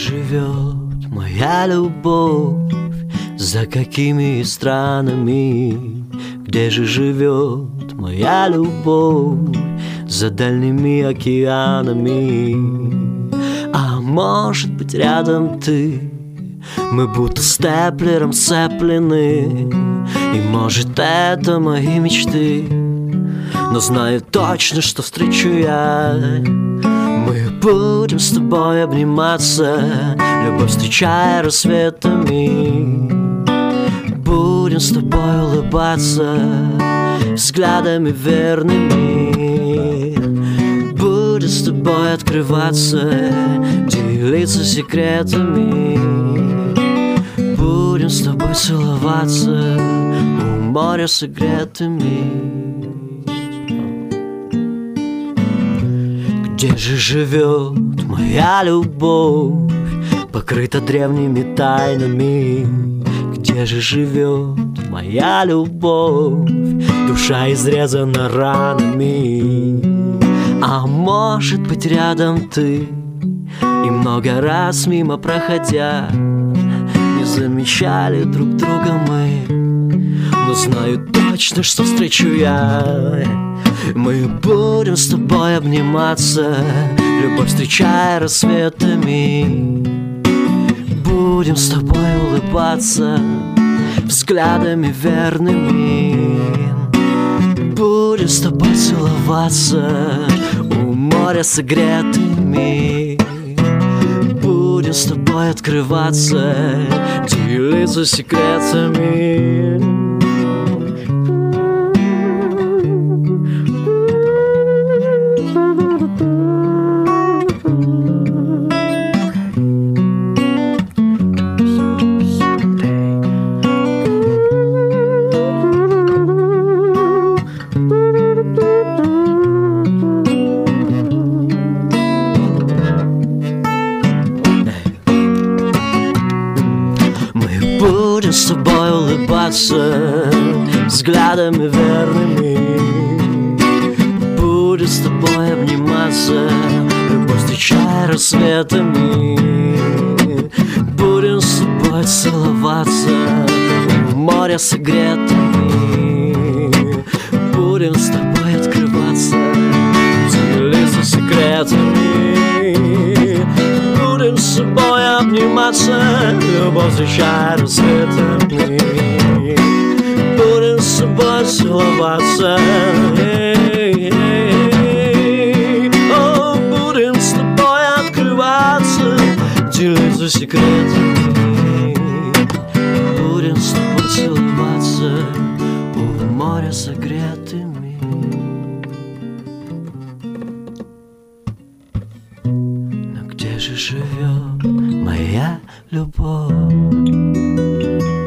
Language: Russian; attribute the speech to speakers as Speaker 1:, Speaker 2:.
Speaker 1: живет моя любовь? За какими странами? Где же живет моя любовь? За дальними океанами. А может быть, рядом ты? Мы будто степлером сцеплены. И может, это мои мечты, но знаю точно, что встречу я. Мы будем с тобой обниматься, любовь встречая рассветами. Будем с тобой улыбаться взглядами верными. Будем с тобой открываться, делиться секретами. Будем с тобой целоваться у моря согретыми. Где же живет моя любовь, покрыта древними тайнами? Где же живет моя любовь, душа изрезана ранами? А может быть, рядом ты? И много раз мимо проходя не замечали друг друга мы, но знаю точно, что встречу я. Мы будем с тобой обниматься, любовь встречая рассветами. Будем с тобой улыбаться взглядами верными. Будем с тобой целоваться у моря согретыми. Будем с тобой открываться, делиться секретами. Будем с тобой улыбаться взглядами верными. Будем с тобой обниматься, любовь встречая рассветами. Будем с тобой целоваться у моря согретыми. Будем с тобой открываться, делиться секретами. Будем с собой обниматься, любовь встречая рассветами. Будем с собой целоваться. Будем с тобой открываться, делиться секретами. Будем с тобой целоваться у моря согретыми. Но где же живет моя любовь?